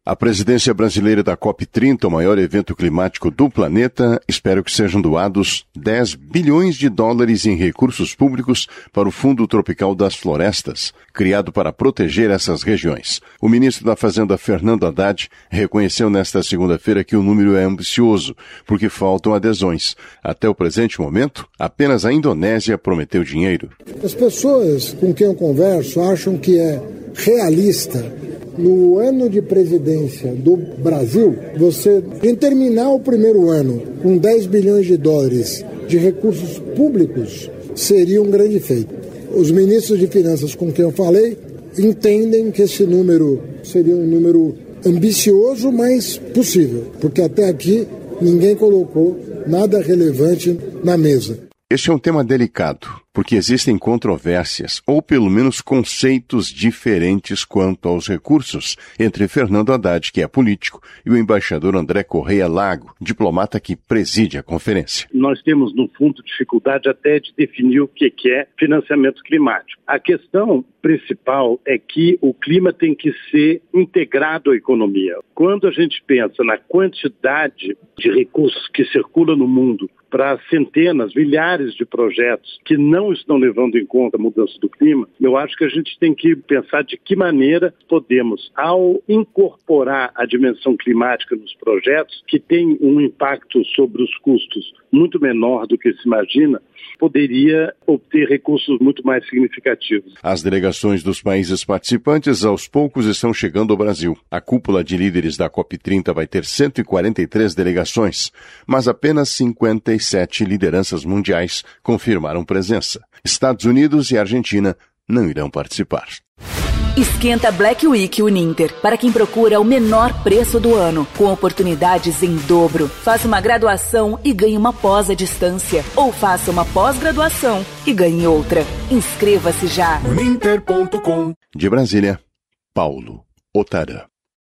A presidência brasileira da COP30, o maior evento climático do planeta, espera que sejam doados 10 bilhões de dólares em recursos públicos para o Fundo Tropical das Florestas, criado para proteger essas regiões. O ministro da Fazenda, Fernando Haddad, reconheceu nesta segunda-feira que o número é ambicioso, porque faltam adesões. Até o presente momento, apenas a Indonésia prometeu dinheiro. As pessoas com quem eu converso acham que é realista, no ano de presidência do Brasil, você, em terminar o primeiro ano com 10 bilhões de dólares de recursos públicos, seria um grande feito. Os ministros de Finanças com quem eu falei entendem que esse número seria um número ambicioso, mas possível, porque até aqui ninguém colocou nada relevante na mesa. Este é um tema delicado, porque existem controvérsias, ou pelo menos conceitos diferentes quanto aos recursos, entre Fernando Haddad, que é político, e o embaixador André Correia Lago, diplomata que preside a conferência. Nós temos, no fundo, dificuldade até de definir o que é financiamento climático. A questão principal é que o clima tem que ser integrado à economia. Quando a gente pensa na quantidade de recursos que circulam no mundo, para centenas, milhares de projetos que não estão levando em conta a mudança do clima, eu acho que a gente tem que pensar de que maneira podemos, ao incorporar a dimensão climática nos projetos, que tem um impacto sobre os custos muito menor do que se imagina, poderia obter recursos muito mais significativos. As delegações dos países participantes aos poucos estão chegando ao Brasil. A cúpula de líderes da COP30 vai ter 143 delegações, mas apenas 57 lideranças mundiais confirmaram presença. Estados Unidos e Argentina não irão participar. Esquenta Black Week Uninter, para quem procura o menor preço do ano, com oportunidades em dobro. Faça uma graduação e ganhe uma pós à distância, ou faça uma pós-graduação e ganhe outra. Inscreva-se já. Uninter.com. De Brasília, Paulo Otarã.